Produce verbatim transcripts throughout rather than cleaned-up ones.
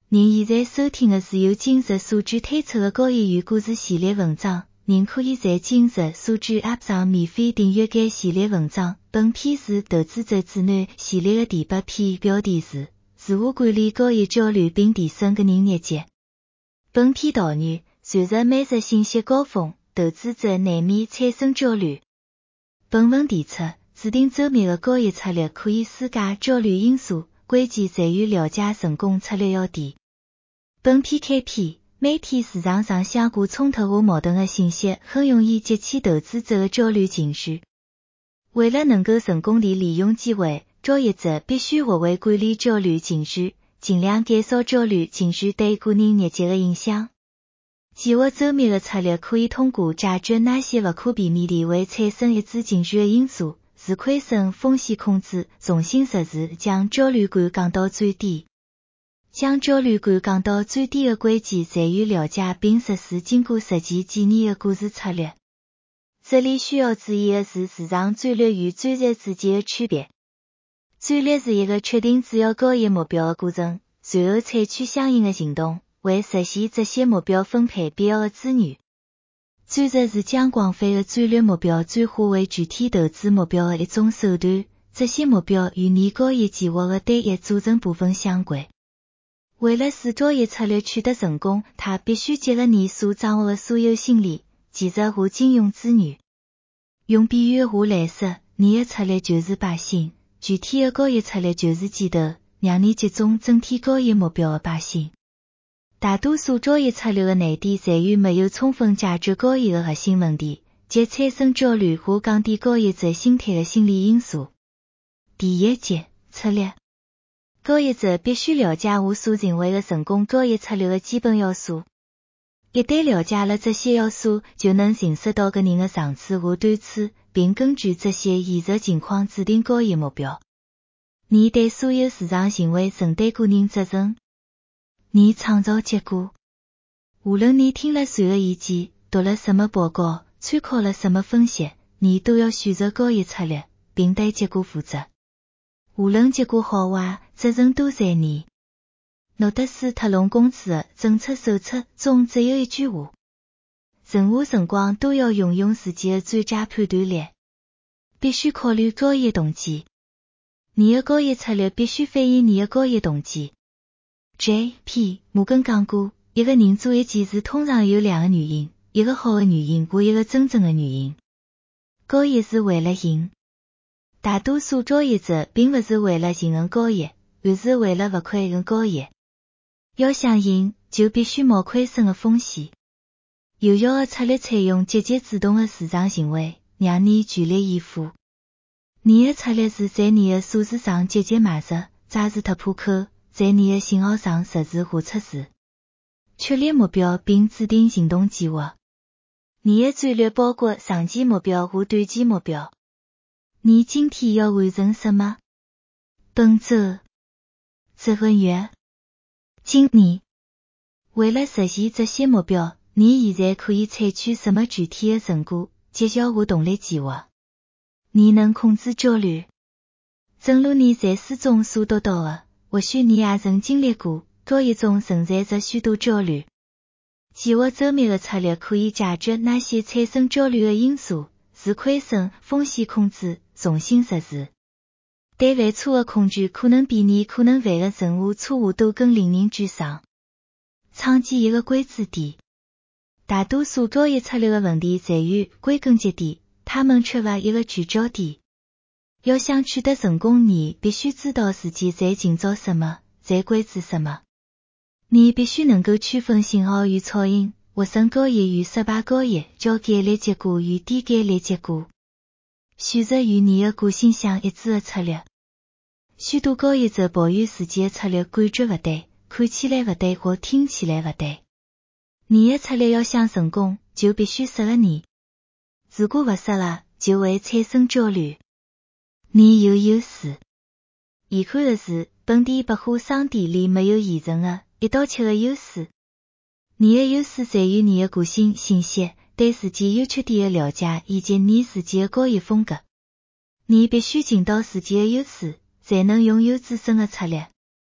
您现在收听的是由今日所知推出的高业余故事系列文章，您可以在今日所知 App 上免费订阅该系列文章。本篇是投资者指南系列的第八篇，标题是自我管理高业焦虑并提升个人业绩。本篇导言，随着每日信息高峰，投资者难免产生焦虑。本文提出，制定周密的高业策略可以疏解焦虑因素，关键在于了解成功策略要点。本篇开篇，每天市场上相互冲突和矛盾的信息很容易激起投资者的焦虑情绪。为了能够成功地利用机会，交易者必须学会管理焦虑情绪，尽量减少焦虑情绪对个人业绩的影响。计划周密的策略可以通过解决那些不可避免地会产生抑制情绪的因素，如亏损、风险控制、重新设置，将焦虑感降到最低。将焦虑感降到最低的关键在于了解并实施经过实践检验的股市策略。这里需要注意的是市场战略与战术之间的区别。战略是一个确定主要交易目标的过程，随后采取相应的行动，为实现这些目标分配必要的资源。战术是将广泛的战略目标转化为具体投资目标的一种手段，这些目标与你交易计划的单一组成部分相关。为了使交易策略取得成功，它必须结合你所掌握的所有心理、技术和金融资源。用比喻话来说，你的策略就是百姓，具体的交易策略就是箭头，让你集中整体交易目标的百姓。大多数交易策略的难点在于没有充分解决交易的核心问题，即产生焦虑和降低交易者心态的心理因素。第一节，策略。交易者必须了解我所认为的成功交易策略的基本要素。一旦了解了这些要素，就能认识到个人的长处和短处，并根据这些现实情况制定交易目标。你对所有市场行为承担个人责任。你创造结果。无论你听了谁的意见，读了什么报告，参考了什么分析，你都要选择交易策略，并对结果负责。无论结果好坏，责任都在你。诺德斯特隆公司的政策手册中只有一句话：任何辰光都要运用自己的专家判断力，必须考虑交易动机。你的交易策略必须反映你的交易动机。J P 摩根讲过，一个人做一件事通常有两个原因，一个好的原因和一个真正的原因。交易是为了赢。大多数交易者并不是为了赢衡交易，而是为了不亏衡交易。要想赢，就必须冒亏损的风险。有效的策略采用积极主动的市场行为，让你全力以赴。你的策略是在你的数字上积极买入，抓住突破口，在你的信号上实时化测试。确立目标并制定行动计划。你的战略包括长期目标和短期目标。你今天要完成什么？本周、这个月、今年。为了实现这些目标，你现在可以采取什么具体的成果、绩效和动力计划？你能控制焦虑。正如你在书中所读到的，或许你也曾经历过，交易中存在着许多焦虑。计划周密的策略可以解决那些产生焦虑的因素，如亏损、风险控制、重新设置。对犯错的恐惧可能比你可能犯的任何错误都更令人沮丧。创建一个关注点。大多数交易策略的问题在于归根结底，他们缺乏一个聚焦点。要想取得成功，你必须知道自己在寻找什么，在关注什么。你必须能够区分信号与噪音，获胜交易与失败交易，高概率结果与低概率结果。选择与你的个性相一致的策略。许多交易者抱怨自己的策略感觉不对，看起来不对或听起来不对。你的策略要想成功，就必须适合你。如果不适合，就会产生焦虑。你有优势。遗憾的是，本地百货商店里没有现成的一刀切的优势。你的优势在于你的个性、信息、对自己优缺点的了解以及你自己的交易风格。你必须尽到自己的优势，才能拥有自身的策略。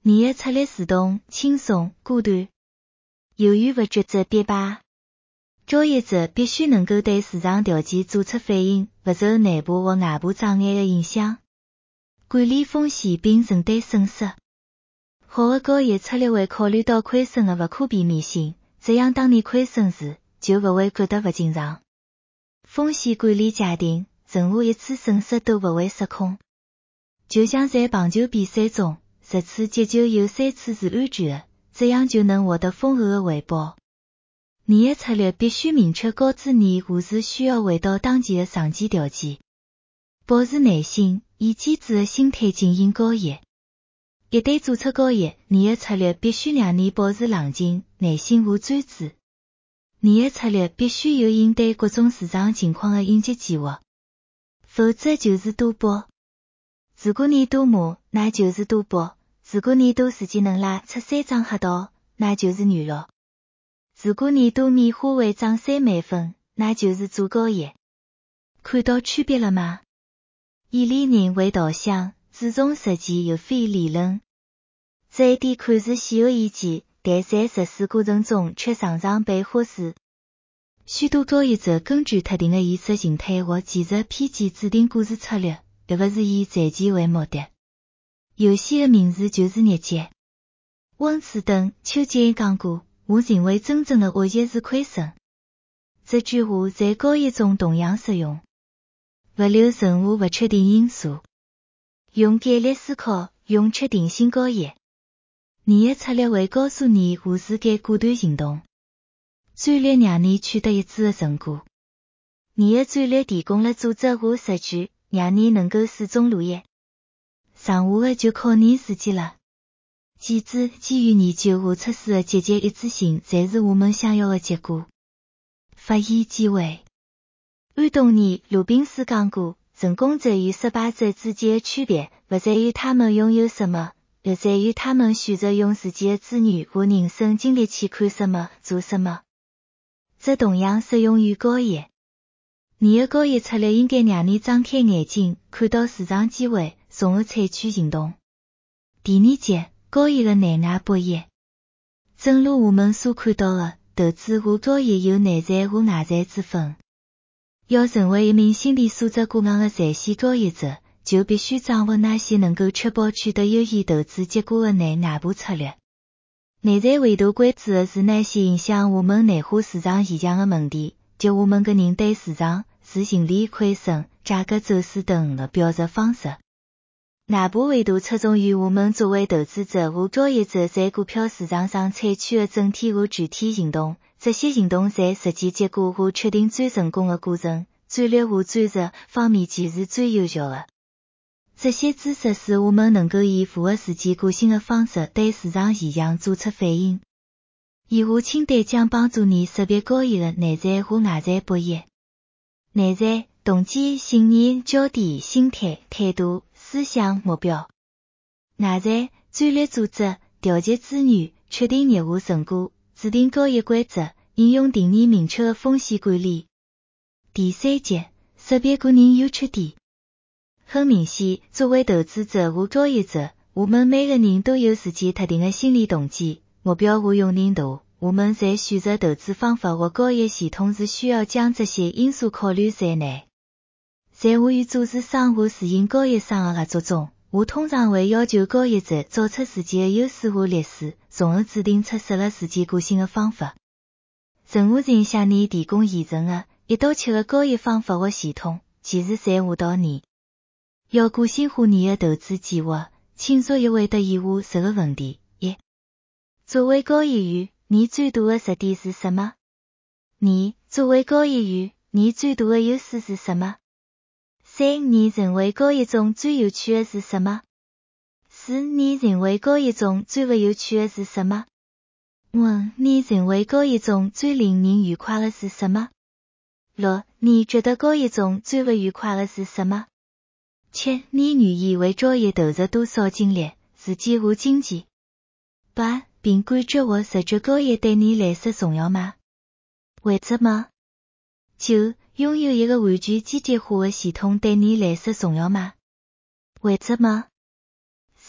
你的策略自动、轻松、果断。由于不抉择必败，交易者必须能够对市场条件做出反应，不受内部或外部障碍的影响，管理风险并承担损失。好的交易策略会考虑到亏损的不可避免性，这样当你亏损时，就不会觉得不正常。风险管理界定，任何一次损失都不会失控。就像在棒球比赛中，十次击球有三次是安全的，这样就能获得丰厚的回报。你的策略必须明确告知你何时需要回到当前的上机条件，保持耐心，以机智的心态进行交易。一旦做出交易，你的策略必须让你保持冷静、耐心和专注。你的策略必须有应对各种市场情况的应急计划，否则就是赌博。如果你赌马，那就是赌博；如果你赌自己能拉出三张黑道，那就是软弱；如果你赌米花会涨三美分，那就是做交易。看到区别了吗？以理论为导向，注重实践而非理论。这一点看似显而易见，但在实施过程中却常常被忽视。许多交易者根据特定的意识形态或技术偏见制定股市策略，而不是以赚钱为目的。游戏的名字就是日节。温斯顿·丘吉尔讲过，我认为真正的学习是亏损。这句话在交易中同样适用。不留任何不确定因素，用概率思考，用确定性交易。你的策略会告诉你何时该果断行动。战略让你取得一致的成果。你的战略提供了组织和数据，让你能够始终如一。剩下的就靠你自己了。记住，基于研究和测试的积极一致性才是我们想要的结果。发言机会。安东尼·鲁宾斯讲过，成功者与失败者之间的区别，不在于他们拥有什么，而在于他们选择用自己的资源和人生经历去看什么、做什么。这同样适用于交易。你的交易策略应该让你张开眼睛，看到市场机会，从而采取行动。第二节，交易的内外博弈。正如我们所看到的，投资和交易有内在和外在之分。要成为一名心理素质过硬的在线交易者，就必须掌握那些能够确保取得有益投资结果的内外部策略。内在维度关注的是那些影响我们内化市场现象的问题，即我们个人对市场、自心理、亏损、价格走势等的表述方式。外部维度侧重于我们作为投资者和交易者在股票市场上采取的整体和具体行动，这些行动在实际结果和确定最成功的过程、战略和战术方面其实最有效的。这些知识使我们能够以符合自己个性的方式对市场现象做出反应。以下清单将帮助你识别交易的内在和外在博弈。内在：动机、信念、焦点、心态、态度、思想、目标。外在：战略组织、调节资源、确定业务成果、制定交易规则、应用定义明确的风险管理。第三节，识别个人优缺点。很明显，作为投资者和交易者，我们每个人都有自己特定的心理动机、目标和用定度。我们在选择投资方法或交易系统时，需要将这些因素考虑在内。在我与组织商和私营交易商的合作中，我通常会要求交易者找出自己的优势和劣势，从而制定出适合自己个性的方法。任何人向你提供现成的、一刀切的交易方法或系统，其实在误导你。要个性化你的投资计划，请逐一回答以下十个问题：一、作为交易员，你最大的弱点是什么？二、作为交易员，你最大的优势是什么？三、你认为交易中最有趣的是什么？四、你认为交易中最不有趣的是什么？五、你认为交易中最令人愉快的是什么？六、你觉得交易中最不愉快的是什么？七、你愿意为交易投入多少精力、时间和金钱？八、凭感觉或直觉交易对你来说重要吗？为什么？九、拥有一个完全机械化的系统对你来说重要吗？为什么？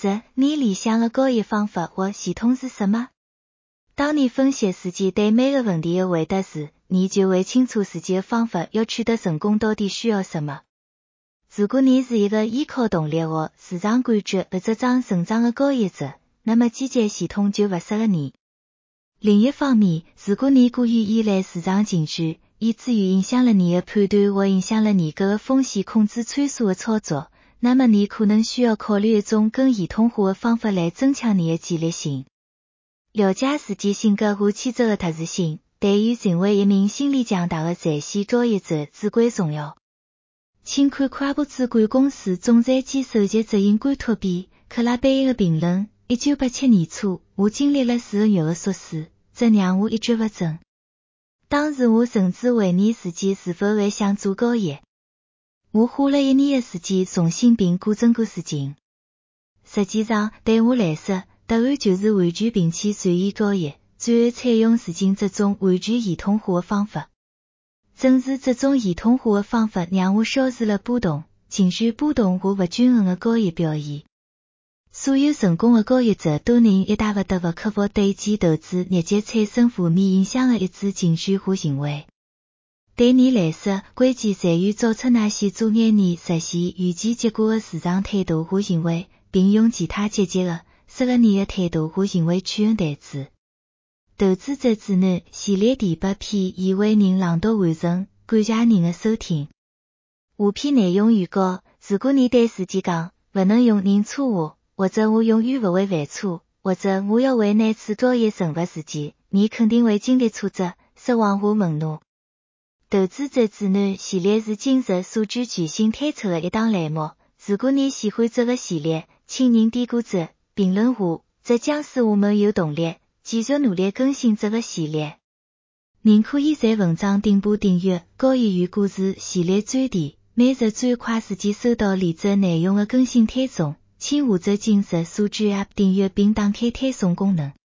实，你理想的交易方法或系统是什么？当你分析自己对每个问题的回答时，你就会清楚自己的方法要取得成功到底需要什么。如果你是一个依靠动力或市场感觉而执掌成长的交易者，那么基建系统就不适合你。另一方面，如果你过于依赖市场情绪，以至于影响了你的判断或影响了你各个风险控制参数的操作，那么你可能需要考虑一种更系统化的方法来增强你的纪律性。了解自己性格和气质的特殊性，对于成为一名心理强大的在线交易者至关重要。请看跨国资管公司总裁兼首席执行官托比·克拉贝的评论。一九八七年初，我经历了四个月的硕士，这让我一蹶不振。当时我甚至怀疑自己是否还想做交易。我花了一年的时间重新评估整个事情。实际上，对我来说，答案就是完全摒弃随意交易，转而采用如今这种完全系统化的方法。正是这种系统化的方法让我消除了波动、情绪波动和不均衡的交易表现。所有成功的交易者都能一大不得不克服对其投资日节产生负面影响的一致情绪和行为。对你来说，关键在于找出那些阻碍你实现预期结果的市场态度和行为，并用其他积极的、适合你的态度和行为取而代之。投资者指南系列第八篇已为您朗读完成，感谢您的收听。下篇内容预告：如果你对自己讲，不能用认错话，或者我永远不会犯错，或者我要为那次交易惩罚自己，你肯定会经历挫折、失望和愤怒。投资者指南系列是今日所举全新推出的一档栏目。如果你喜欢这个系列，请您点个赞、评论下，这将使我们有动力继续努力更新这个系列。您可以在文章顶部订阅交易员故事系列专题，每日最快时间收到连着内容的更新推送。请下载今日所举 App 订阅并打开推送功能。